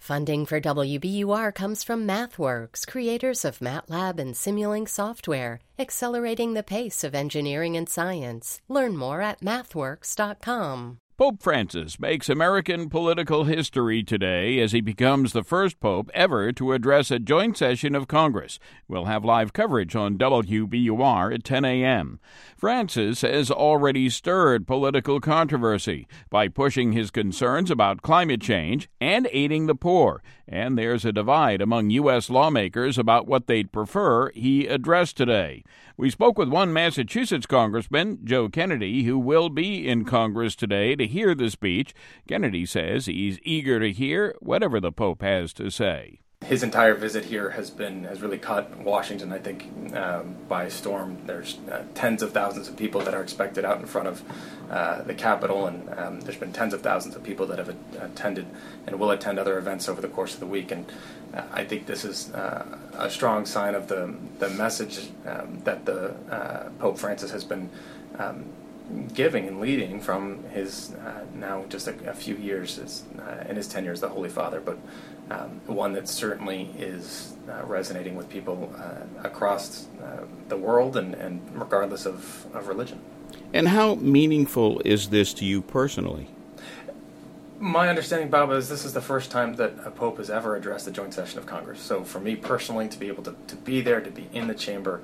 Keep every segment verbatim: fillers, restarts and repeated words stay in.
Funding for W B U R comes from MathWorks, creators of MATLAB and Simulink software, accelerating the pace of engineering and science. Learn more at mathworks dot com. Pope Francis makes American political history today as he becomes the first pope ever to address a joint session of Congress. We'll have live coverage on W B U R at ten a.m. Francis has already stirred political controversy by pushing his concerns about climate change and aiding the poor. And there's a divide among U S lawmakers about what they'd prefer he address today. We spoke with one Massachusetts congressman, Joe Kennedy, who will be in Congress today to hear the speech. Kennedy says he's eager to hear whatever the Pope has to say. His entire visit here has been has really caught Washington, I think, um, by storm. There's uh, tens of thousands of people that are expected out in front of uh, the Capitol, and um, there's been tens of thousands of people that have a- attended and will attend other events over the course of the week. And uh, I think this is uh, a strong sign of the the message um, that the uh, Pope Francis has been um, giving and leading from his uh, now just a, a few years as, uh, in his tenure as the Holy Father, but um, one that certainly is uh, resonating with people uh, across uh, the world and, and regardless of, of religion. And how meaningful is this to you personally? My understanding, Bob, is this is the first time that a pope has ever addressed a joint session of Congress. So for me personally, to be able to, to be there, to be in the chamber,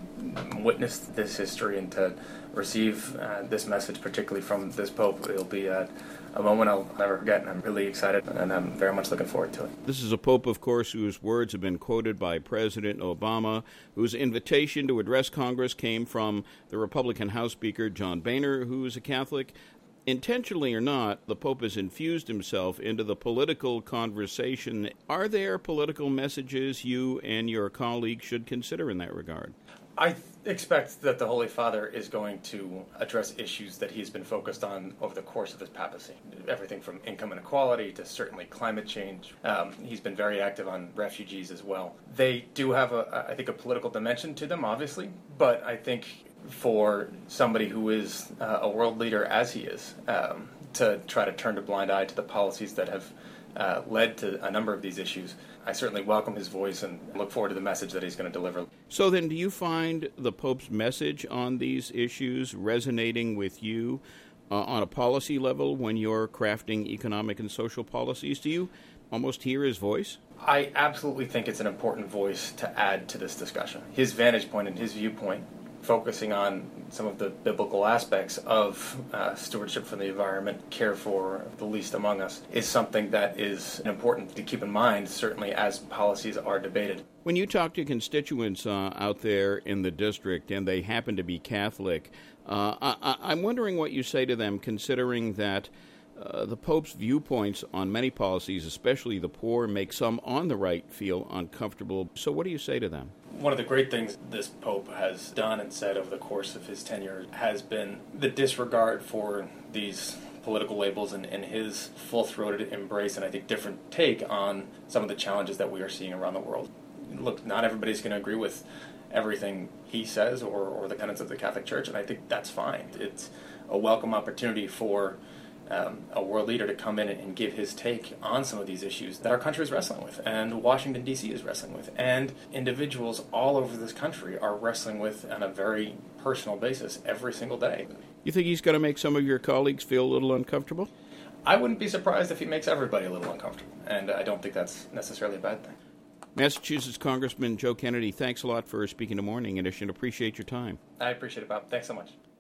witness this history, and to receive uh, this message, particularly from this pope, it'll be a, a moment I'll never forget, and I'm really excited, and I'm very much looking forward to it. This is a pope, of course, whose words have been quoted by President Obama, whose invitation to address Congress came from the Republican House Speaker, John Boehner, who's a Catholic. Intentionally or not, the Pope has infused himself into the political conversation. Are there political messages you and your colleagues should consider in that regard? I th- expect that the Holy Father is going to address issues that he's been focused on over the course of his papacy. Everything from income inequality to certainly climate change. Um, he's been very active on refugees as well. They do have, a, I think, a political dimension to them, obviously, but I think for somebody who is uh, a world leader as he is, um, to try to turn a blind eye to the policies that have uh, led to a number of these issues, I certainly welcome his voice and look forward to the message that he's going to deliver. So then, do you find the Pope's message on these issues resonating with you uh, on a policy level when you're crafting economic and social policies? Do you almost hear his voice? I absolutely think it's an important voice to add to this discussion. His vantage point and his viewpoint, focusing on some of the biblical aspects of uh, stewardship for the environment, care for the least among us, is something that is important to keep in mind, certainly as policies are debated. When you talk to constituents uh, out there in the district and they happen to be Catholic, uh, I- I'm wondering what you say to them, considering that Uh, the Pope's viewpoints on many policies, especially the poor, make some on the right feel uncomfortable. So what do you say to them? One of the great things this Pope has done and said over the course of his tenure has been the disregard for these political labels and, and his full-throated embrace and I think different take on some of the challenges that we are seeing around the world. Look, not everybody's going to agree with everything he says or, or the tenets of the Catholic Church, and I think that's fine. It's a welcome opportunity for Um, a world leader to come in and give his take on some of these issues that our country is wrestling with, and Washington, D C is wrestling with, and individuals all over this country are wrestling with on a very personal basis every single day. You think he's going to make some of your colleagues feel a little uncomfortable? I wouldn't be surprised if he makes everybody a little uncomfortable, and I don't think that's necessarily a bad thing. Massachusetts Congressman Joe Kennedy, thanks a lot for speaking to Morning Edition. Appreciate your time. I appreciate it, Bob. Thanks so much.